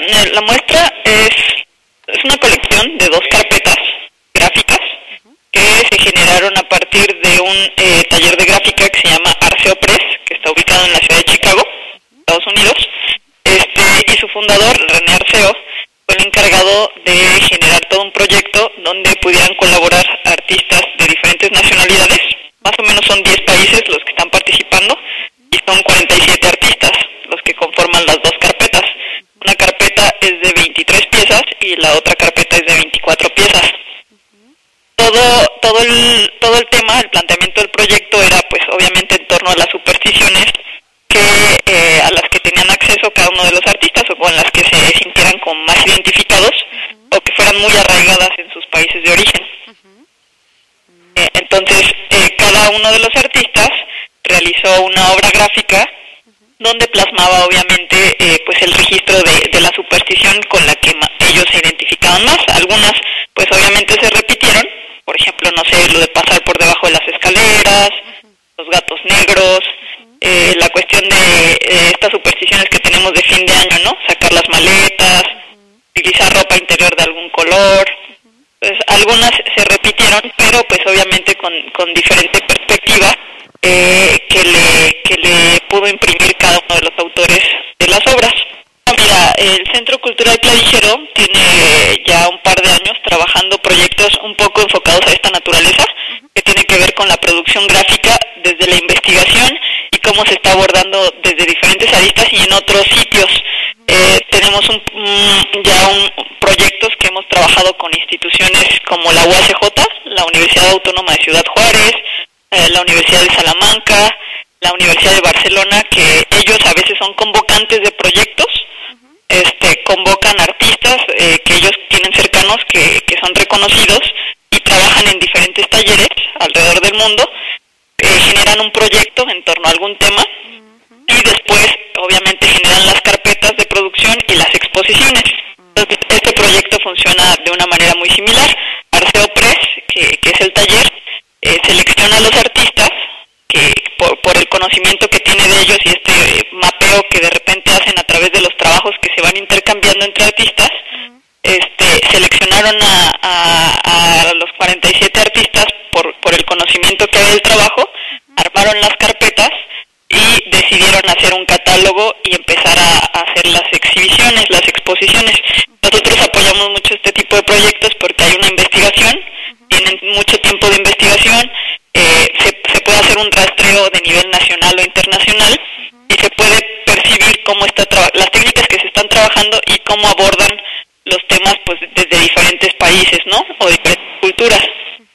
la muestra es una colección de 2 carpetas gráficas que se generaron a partir de un taller de gráfica que se llama Arceo Press, que está ubicado en la ciudad de Chicago, Estados Unidos. Y su fundador, René Arceo, fue el encargado de generar todo un proyecto donde pudieran colaborar artistas de diferentes nacionalidades. Más o menos son 10 países los que están participando y son 47 artistas los que conforman las 2 carpetas. Una carpeta es de 23 piezas y la otra carpeta es de 24 piezas. Todo el tema, el planteamiento del proyecto era pues obviamente en torno a las supersticiones a las que tenían acceso cada uno de los artistas o con las que se sintieran como más identificados o que fueran muy arraigadas en sus países de origen. Entonces, cada uno de los artistas realizó una obra gráfica donde plasmaba obviamente pues el registro de la superstición con la que ellos se identificaban más. Algunas pues obviamente se repitieron, por ejemplo, no sé, lo de pasar por debajo de las escaleras, los gatos negros, la cuestión de estas supersticiones que tenemos de fin de año, ¿no? Sacar las maletas, utilizar ropa interior de algún color. Pues algunas se repitieron, pero pues obviamente con diferente perspectiva que le pudo imprimir cada uno de los autores de las obras. Mira, el Centro Cultural Clavijero tiene ya un par de años trabajando proyectos un poco enfocados a esta naturaleza, que tiene que ver con la producción gráfica desde la investigación y cómo se está abordando desde diferentes aristas y en otros sitios. Tenemos proyectos que hemos trabajado con instituciones como la UACJ, la Universidad Autónoma de Ciudad Juárez, la Universidad de Salamanca, la Universidad de Barcelona, que ellos a veces son convocantes de proyectos, convocan artistas que ellos tienen cercanos, que son reconocidos y trabajan en diferentes talleres alrededor del mundo, generan un proyecto en torno a algún tema y después obviamente generan las carpetas de producción y las exposiciones. Entonces este proyecto funciona de una manera muy similar. Arceo Press, que es el taller, selecciona a los artistas que por el conocimiento que tiene de ellos y este mapeo que de repente hacen a través de los trabajos que se van intercambiando entre artistas, seleccionaron a los 47 artistas por el conocimiento que había del trabajo, armaron las carpetas y decidieron hacer un catálogo y empezar a hacer las exhibiciones, las exposiciones. Nosotros apoyamos mucho este tipo de proyectos porque hay una investigación, tienen mucho tiempo de investigación, se puede hacer un rastreo de nivel nacional o internacional y se puede percibir cómo las técnicas que se están trabajando y cómo abordan los temas pues desde diferentes países, ¿no? O diferentes culturas.